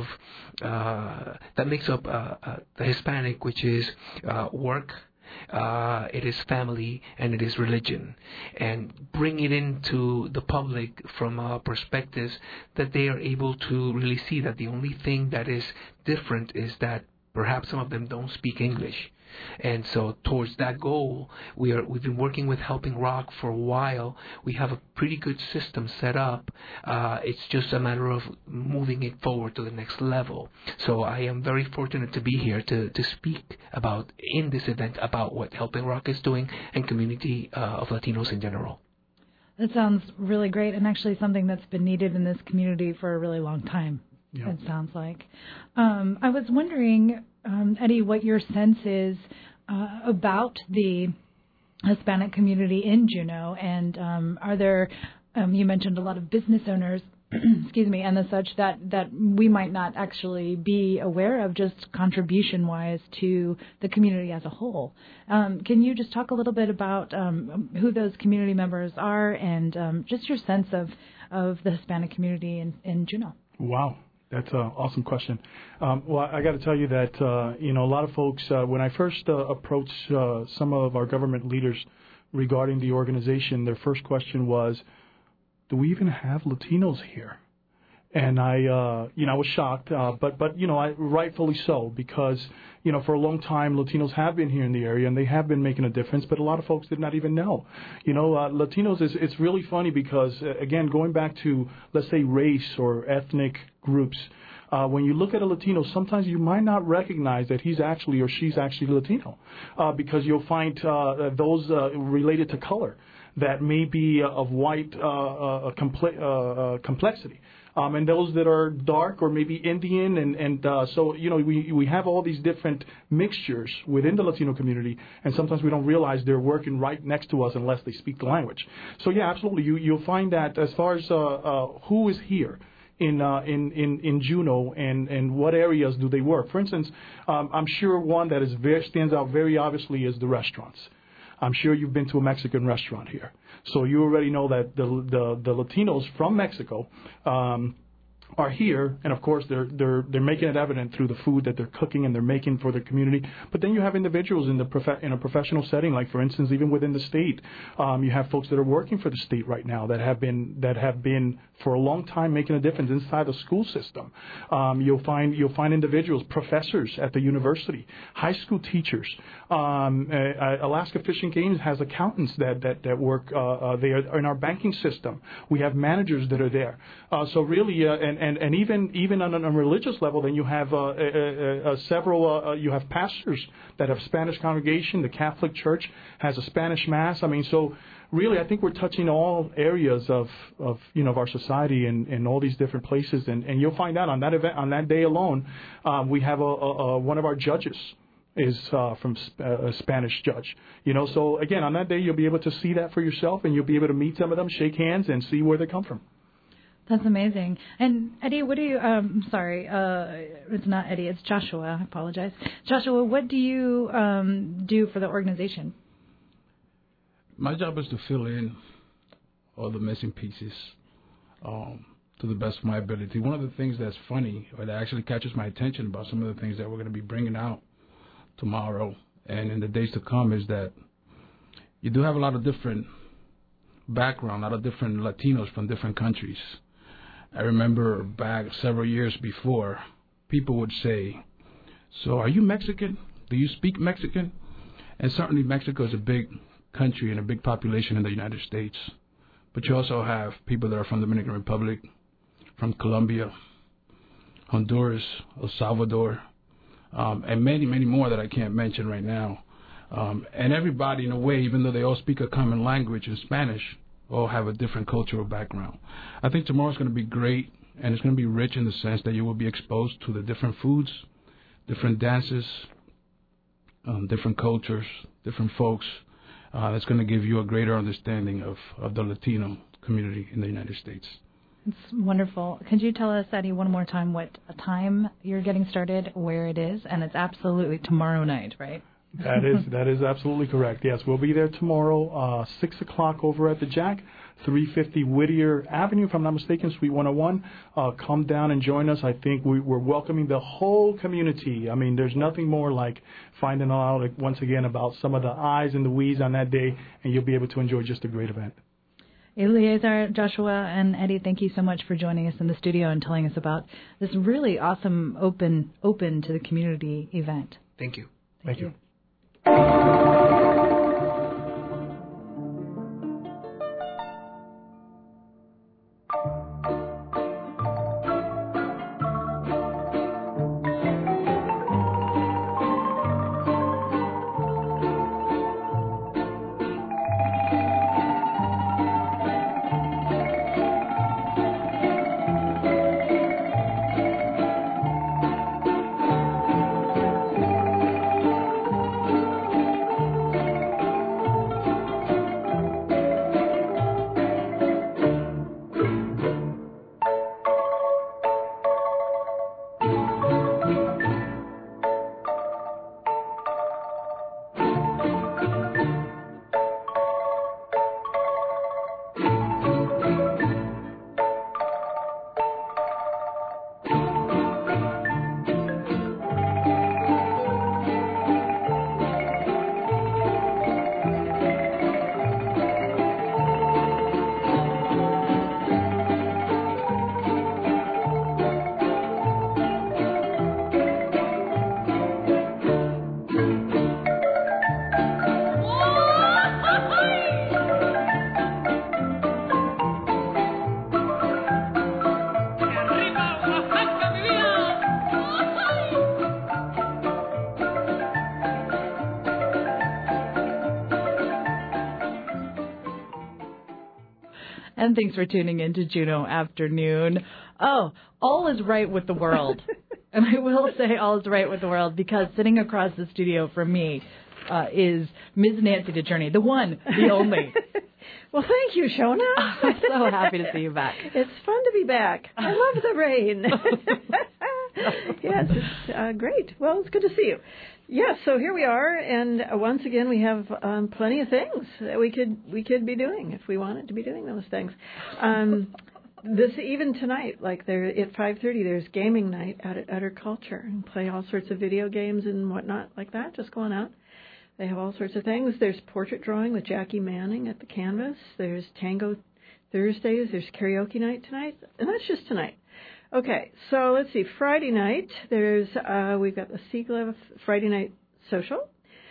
uh, that makes up uh, uh, the Hispanic, which is uh, work, uh, it is family, and it is religion, and bring it into the public from uh, perspectives that they are able to really see that the only thing that is different is that perhaps some of them don't speak English. And so towards that goal, we are, we've been working with Helping Rock for a while. We have a pretty good system set up. Uh, it's just a matter of moving it forward to the next level. So I am very fortunate to be here to, to speak about, in this event, about what Helping Rock is doing and community uh, of Latinos in general. That sounds really great and actually something that's been needed in this community for a really long time. Yeah. It sounds like. Um, I was wondering, um, Eddie, what your sense is uh, about the Hispanic community in Juneau, and um, are there? Um, you mentioned a lot of business owners, excuse me, and the such that that we might not actually be aware of, just contribution-wise to the community as a whole. Um, can you just talk a little bit about um, who those community members are, and um, just your sense of of the Hispanic community in, in Juneau? Wow. That's an awesome question. Um, well, I got to tell you that, uh, you know, a lot of folks, uh, when I first uh, approached uh, some of our government leaders regarding the organization, their first question was, do we even have Latinos here? And I, uh, you know, I was shocked, uh, but, but, you know, I, rightfully so, because, you know, for a long time, Latinos have been here in the area and they have been making a difference, but a lot of folks did not even know. You know, uh, Latinos, is it's really funny because, uh, again, going back to, let's say, race or ethnic groups, Uh, when you look at a Latino, sometimes you might not recognize that he's actually or she's actually Latino, uh, because you'll find uh, those uh, related to color that may be of white uh, uh, comple- uh, uh, complexity. Um, and those that are dark or maybe Indian, and, and uh, so, you know, we, we have all these different mixtures within the Latino community, and sometimes we don't realize they're working right next to us unless they speak the language. So, yeah, absolutely, you, you'll find that as far as uh, uh, who is here in, uh, in, in, in Juneau and, and what areas do they work. For instance, um, I'm sure one that is very, stands out very obviously is the restaurants. I'm sure you've been to a Mexican restaurant here. So you already know that the the, the Latinos from Mexico um, are here, and of course they're they're they're making it evident through the food that they're cooking and they're making for their community. But then you have individuals in the prof- in a professional setting, like for instance, even within the state, um, you have folks that are working for the state right now that have been that have been for a long time making a difference inside the school system. Um, you'll find you'll find individuals, professors at the university, high school teachers. Um, uh, Alaska Fish and Game has accountants that that that work uh, uh, there in our banking system. We have managers that are there. Uh, so really, uh, and And, and even even on a religious level, then you have uh, uh, uh, several. Uh, you have pastors that have Spanish congregation. The Catholic Church has a Spanish mass. I mean, so really, I think we're touching all areas of, of you know of our society and, and all these different places. And, and you'll find out on that event on that day alone, um, we have a, a, a one of our judges is uh, from sp- uh, a Spanish judge. You know, so again, on that day, you'll be able to see that for yourself, and you'll be able to meet some of them, shake hands, and see where they come from. That's amazing. And Eddie, what do you, um, sorry, uh, it's not Eddie, it's Joshua, I apologize. Joshua, what do you um, do for the organization? My job is to fill in all the missing pieces um, to the best of my ability. One of the things that's funny, or that actually catches my attention about some of the things that we're going to be bringing out tomorrow and in the days to come, is that you do have a lot of different background, a lot of different Latinos from different countries. I remember back several years before, people would say, so are you Mexican? Do you speak Mexican? And certainly Mexico is a big country and a big population in the United States. But you also have people that are from the Dominican Republic, from Colombia, Honduras, El Salvador, um, and many, many more that I can't mention right now. Um, and everybody, in a way, even though they all speak a common language in Spanish, all have a different cultural background. I think tomorrow's going to be great, and it's going to be rich in the sense that you will be exposed to the different foods, different dances, um, different cultures, different folks. Uh, that's going to give you a greater understanding of, of the Latino community in the United States. It's wonderful. Could you tell us, Eddie, one more time what time you're getting started, where it is? And it's absolutely tomorrow night, right? That is that is absolutely correct. Yes, we'll be there tomorrow, uh, six o'clock over at the Jack, three fifty Whittier Avenue, if I'm not mistaken, Suite one oh one. Uh, come down and join us. I think we, we're welcoming the whole community. I mean, there's nothing more like finding out, like, once again, about some of the I's and the we's on that day, and you'll be able to enjoy just a great event. Eleazar, Joshua, and Eddie, thank you so much for joining us in the studio and telling us about this really awesome, open, open to the community event. Thank you. Thank, thank you. you. And thanks for tuning in to Juneau Afternoon. Oh, all is right with the world. And I will say all is right with the world because sitting across the studio from me uh, is Miz Nancy DeCherney, the one, the only. Well, thank you, Shona. I'm so happy to see you back. It's fun to be back. I love the rain. Yes, it's uh, great. Well, it's good to see you. Yes, so here we are, and uh, once again we have um, plenty of things that we could we could be doing if we wanted to be doing those things. Um, this even tonight, like there at five thirty, there's gaming night out at Utter Culture, and play all sorts of video games and whatnot like that. Just going out. They have all sorts of things. There's portrait drawing with Jackie Manning at the Canvas. There's Tango Thursdays. There's karaoke night tonight, and that's just tonight. Okay, so let's see. Friday night, there's uh, we've got the Seaglev Friday night social.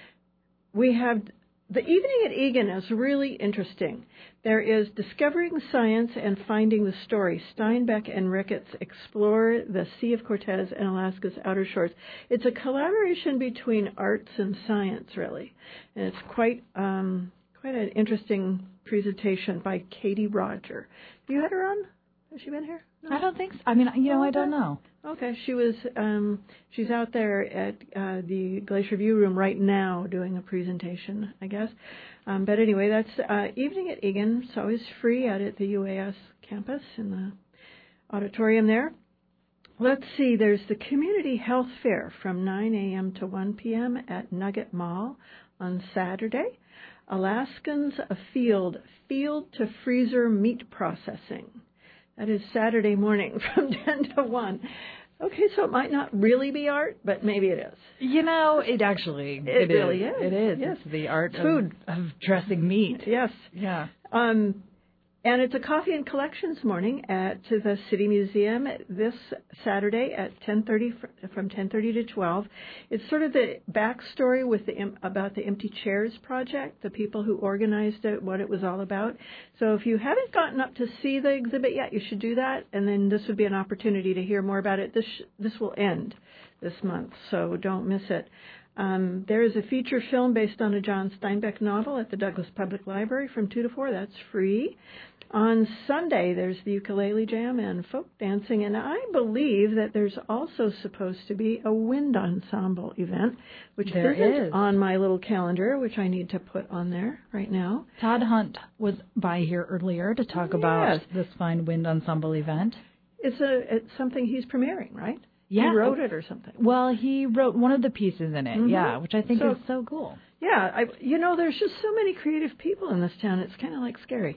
We have the evening at Egan is really interesting. There is Discovering Science and Finding the Story. Steinbeck and Ricketts explore the Sea of Cortez and Alaska's outer shores. It's a collaboration between arts and science, really, and it's quite um, quite an interesting presentation by Katie Roger. Have you had her on? Has she been here? No? I don't think so. I mean, you know, I don't know. Okay, she was. Um, she's out there at uh, the Glacier View Room right now doing a presentation, I guess. Um, but anyway, that's uh, evening at Egan. It's always free out at the U A S campus in the auditorium there. Let's see. There's the Community Health Fair from nine a.m. to one p.m. at Nugget Mall on Saturday. Alaskans Afield, Field to Freezer Meat Processing. That is Saturday morning from ten to one. Okay, so it might not really be art, but maybe it is. You know, it actually it, it really is. is. It is. Yes. It's the art Food. Of, of dressing meat. Yes. Yeah. Um, and it's a coffee and collections morning at the City Museum this Saturday at ten thirty from ten thirty to twelve. It's sort of the backstory with the about the Empty Chairs project, the people who organized it, what it was all about. So if you haven't gotten up to see the exhibit yet, you should do that, and then this would be an opportunity to hear more about it. This this will end this month, so don't miss it. Um, there is a feature film based on a John Steinbeck novel at the Douglas Public Library from two to four. That's free. On Sunday, there's the ukulele jam and folk dancing, and I believe that there's also supposed to be a wind ensemble event, which there isn't is. on my little calendar, which I need to put on there right now. Todd Hunt was by here earlier to talk Yes. about this fine wind ensemble event. It's a it's something he's premiering, right? Yeah. He wrote it or something. Well, he wrote one of the pieces in it, Mm-hmm. yeah, which I think So- is so cool. Yeah, I, you know, there's just so many creative people in this town. It's kind of like scary.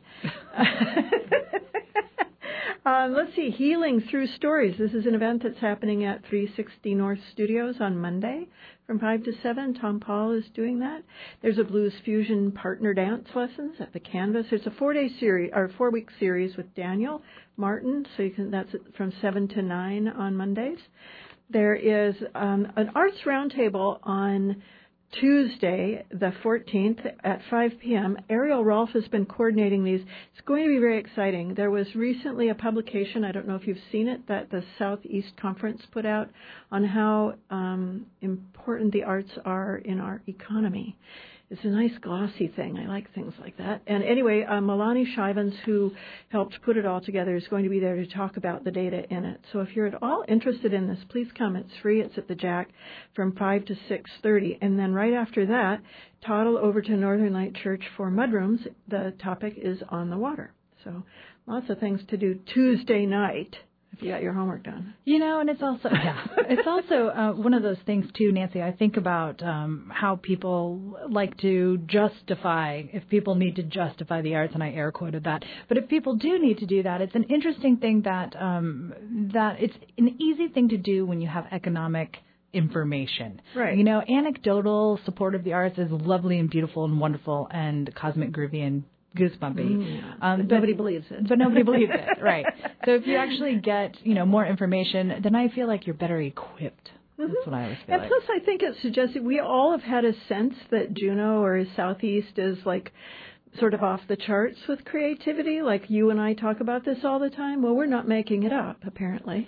um, let's see, Healing Through Stories. This is an event that's happening at three sixty North Studios on Monday from five to seven. Tom Paul is doing that. There's a Blues Fusion partner dance lessons at the Canvas. It's a four-day series or four-week series with Daniel Martin. So you can that's from seven to nine on Mondays. There is um, an arts roundtable on Tuesday, the fourteenth, at five p.m. Ariel Rolfe has been coordinating these. It's going to be very exciting. There was recently a publication, I don't know if you've seen it, that the Southeast Conference put out on how um, important the arts are in our economy. It's a nice glossy thing. I like things like that. And anyway, uh, Milani Shivens, who helped put it all together, is going to be there to talk about the data in it. So if you're at all interested in this, please come. It's free. It's at the Jack from five to six thirty. And then right after that, toddle over to Northern Light Church for mudrooms. The topic is on the water. So lots of things to do Tuesday night. If you got your homework done. You know, and it's also, yeah, it's also uh, one of those things, too, Nancy. I think about um, how people like to justify, if people need to justify the arts, and I air quoted that. But if people do need to do that, it's an interesting thing that um, that it's an easy thing to do when you have economic information. Right. You know, anecdotal support of the arts is lovely and beautiful and wonderful and cosmic groovy and goosebumpy. Mm. Um, but but nobody believes it. But nobody believes it, right. So if you actually get, you know, more information, then I feel like you're better equipped. Mm-hmm. That's what I always feel And like. plus, I think it suggests that we all have had a sense that Juneau or Southeast is like sort of off the charts with creativity, like you and I talk about this all the time. Well, we're not making it up, apparently.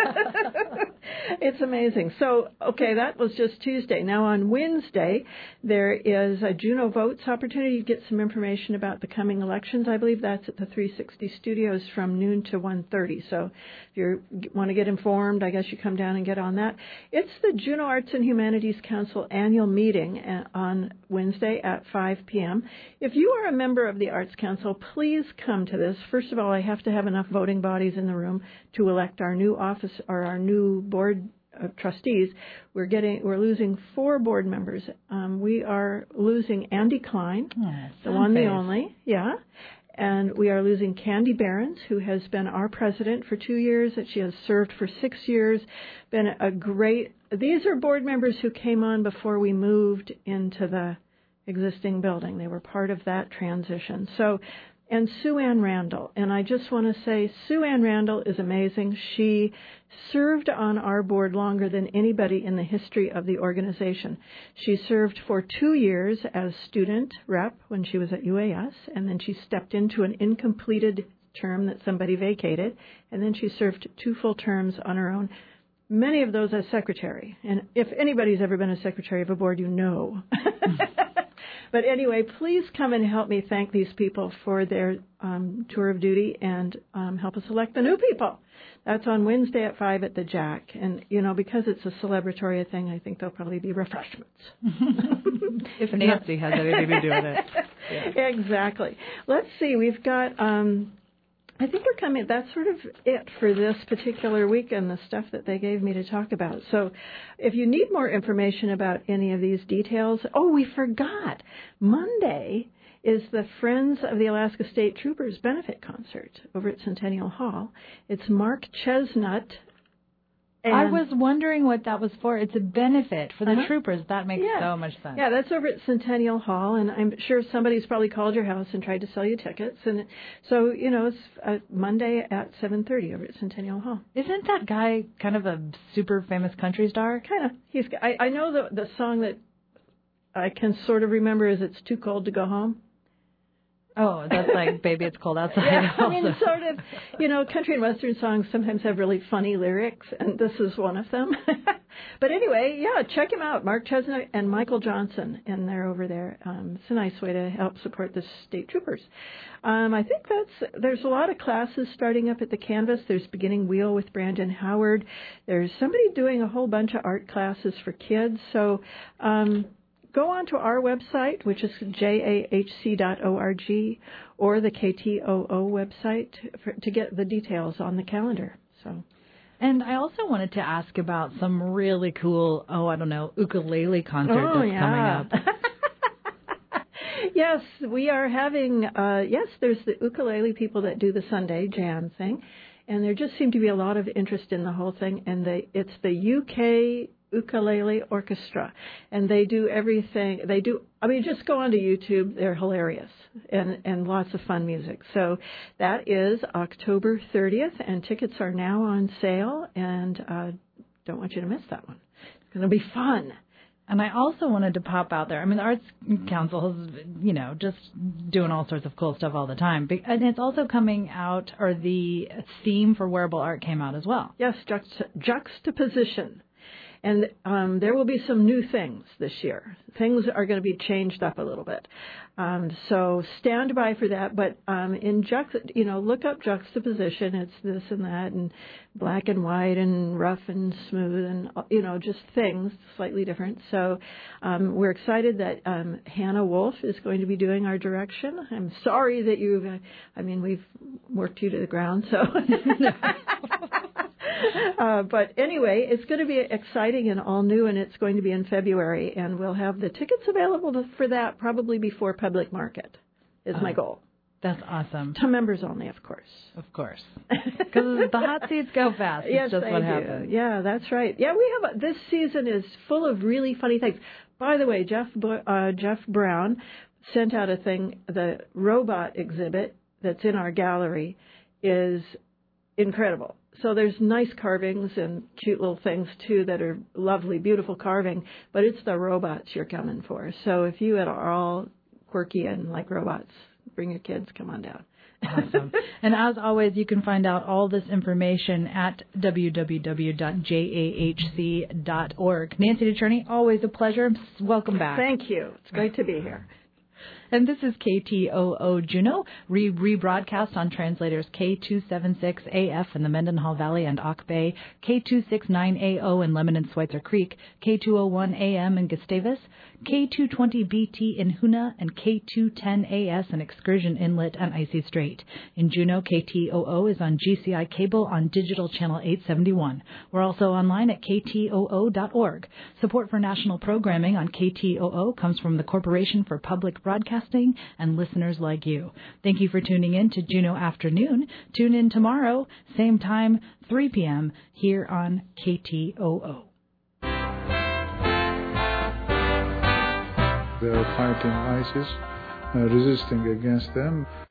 It's amazing. So, okay, that was just Tuesday. Now on Wednesday, there is a Juneau Votes opportunity to get some information about the coming elections. I believe that's at the three sixty Studios from noon to one thirty. So if you want to get informed, I guess you come down and get on that. It's the Juneau Arts and Humanities Council annual meeting on Wednesday at five p.m. If you are a member of the Arts Council, please come to this. First of all, I have to have enough voting bodies in the room to elect our new office or our new board of trustees. We're getting we're losing four board members. Um, we are losing Andy Klein, oh, the one, the only, yeah. And we are losing Candy Behrens, who has been our president for two years, and she has served for six years. Been a great. These are board members who came on before we moved into the existing building. They were part of that transition. So, and Sue Ann Randall. And I just want to say Sue Ann Randall is amazing. She served on our board longer than anybody in the history of the organization. She served for two years as student rep when she was at U A S, and then she stepped into an incompleted term that somebody vacated, and then she served two full terms on her own, many of those as secretary. And if anybody's ever been a secretary of a board, you know. But anyway, please come and help me thank these people for their um, tour of duty and um, help us elect the new people. That's on Wednesday at five at the Jack. And, you know, because it's a celebratory thing, I think there'll probably be refreshments. If Nancy has anything to do with it. Yeah. Exactly. Let's see. We've got... Um, I think we're coming, that's sort of it for this particular week and the stuff that they gave me to talk about. So if you need more information about any of these details, oh, we forgot. Monday is the Friends of the Alaska State Troopers benefit concert over at Centennial Hall. It's Mark Chestnut. And I was wondering what that was for. It's a benefit for the uh-huh. troopers. That makes yeah. so much sense. Yeah, that's over at Centennial Hall, and I'm sure somebody's probably called your house and tried to sell you tickets. And so, you know, it's uh, Monday at seven thirty over at Centennial Hall. Isn't that guy kind of a super famous country star? Kind of. He's. I, I know the the song that I can sort of remember is "It's Too Cold to Go Home." Oh, that's like Baby It's Cold Outside. Yeah, I mean, sort of, you know, country and western songs sometimes have really funny lyrics, and this is one of them. But anyway, yeah, check him out, Mark Chestnut and Michael Johnson, and they're over there. Um, it's a nice way to help support the state troopers. Um, I think that's, there's a lot of classes starting up at the Canvas. There's Beginning Wheel with Brandon Howard. There's somebody doing a whole bunch of art classes for kids. So, um, go on to our website, which is j a h c dot org, or the K T O O website for, to get the details on the calendar. So, and I also wanted to ask about some really cool, oh, I don't know, ukulele concert oh, that's yeah. coming up. Yes, we are having, uh, yes, there's the ukulele people that do the Sunday jam thing, and there just seemed to be a lot of interest in the whole thing, and they, it's the U K Ukulele Orchestra, and they do everything. They do. I mean, just go onto YouTube. They're hilarious and and lots of fun music. So that is October thirtieth, and tickets are now on sale. And uh, don't want you to miss that one. It's going to be fun. And I also wanted to pop out there. I mean, the Arts Council is, you know, just doing all sorts of cool stuff all the time. And it's also coming out, or the theme for wearable art came out as well. Yes, juxt- juxtaposition. And um, there will be some new things this year. Things are going to be changed up a little bit. Um, so stand by for that. But um, in juxt- you know, look up juxtaposition. It's this and that, and black and white, and rough and smooth, and you know, just things slightly different. So um, we're excited that um, Hannah Wolf is going to be doing our direction. I'm sorry that you've. Uh, I mean, we've worked you to the ground. So. Uh, but anyway, it's going to be exciting and all new, and it's going to be in February, and we'll have the tickets available to, for that probably before public market is oh, my goal. That's awesome. To members only, of course. Of course. Because the hot seats go fast. It's yes, just they what do. happens. Yeah, that's right. Yeah, we have a, this season is full of really funny things. By the way, Jeff uh, Jeff Brown sent out a thing. The robot exhibit that's in our gallery is incredible. So there's nice carvings and cute little things, too, that are lovely, beautiful carving, but it's the robots you're coming for. So if you at all quirky and like robots. Bring your kids. Come on down. Awesome. And as always, you can find out all this information at w w w dot j a h c dot org. Nancy DeCherney, always a pleasure. Welcome back. Thank you. It's great to be here. And this is K T O O Juneau, re- rebroadcast on translators K two seventy-six A F in the Mendenhall Valley and Auk Bay, K two sixty-nine A O in Lemon and Schweitzer Creek, K two oh one A M in Gustavus, K two twenty B T in Hoonah, and K two ten A S in Excursion Inlet and Icy Strait. In Juneau, K T O O is on G C I cable on digital channel eight seventy-one. We're also online at k t o o dot org. Support for national programming on K T O O comes from the Corporation for Public Broadcasting and listeners like you. Thank you for tuning in to Juneau Afternoon. Tune in tomorrow, same time, three p.m. here on K T O O. They are fighting ISIS, uh, resisting against them.